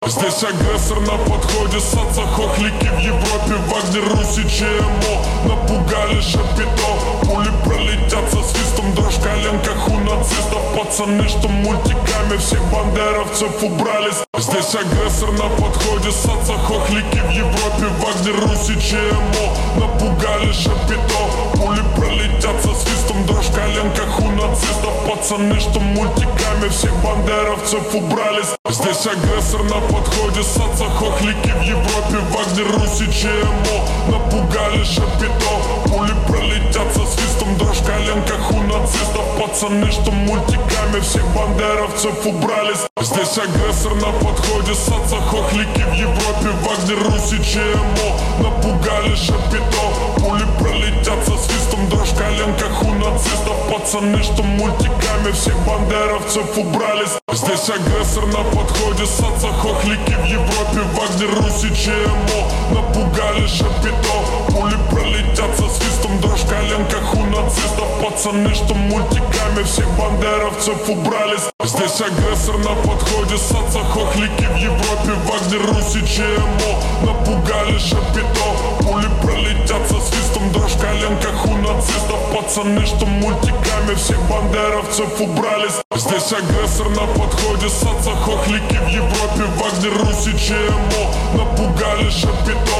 Здесь агрессор на подходе, соцохохлики в Европе, Вагнер, Руси, ЧМО напугали Шапито. Пули пролетят со свистом, дрожь в коленках у нацистов. Пацаны, что мультиками всех бандеровцев убрались. Здесь агрессор на подходе, соцохохлики в Европе, Вагнер, Руси, ЧМО напугали Шапито. Пули пролетят со свистом, дрожь в коленках у нацистов. Пацаны, что мультиками всех бандеровцев убрались. Здесь агрессор на подходе, соцохохлики в Европе, Вагнер, Руси, ЧМО напугали Шапито. Пули пролетят со свистом, дрожь в коленках у нацистов. Пацаны, что мультиками всех бандеровцев убрались. Здесь агрессор на подходе, соцохохлики в Европе, Вагнер, Руси, ЧМО напугали Шапито. Пули пролетят со свистом, дрожь в коленках у нацистов. Пацаны, что мультиками всех бандеровцев убрались. Здесь агрессор на подходе, соцохохлики в Европе, Вагнер, Руси, ЧМО напугали Шапито. Пули пролетят со свистом, дрожь в коленках у нацистов. Пацаны, что мультиками всех бандеровцев убрались. Здесь агрессор на подходе, соцохохлики в Европе, Вагнер, Руси, ЧМО напугали Шапито. Пули пролетят со свистом, дрожь в коленках у нацистов. Пацаны, что мультиками всех бандеровцев убрались. Здесь агрессор на подходе, соцохохлики в Европе, Вагнер, Руси, ЧМО напугали Шапито.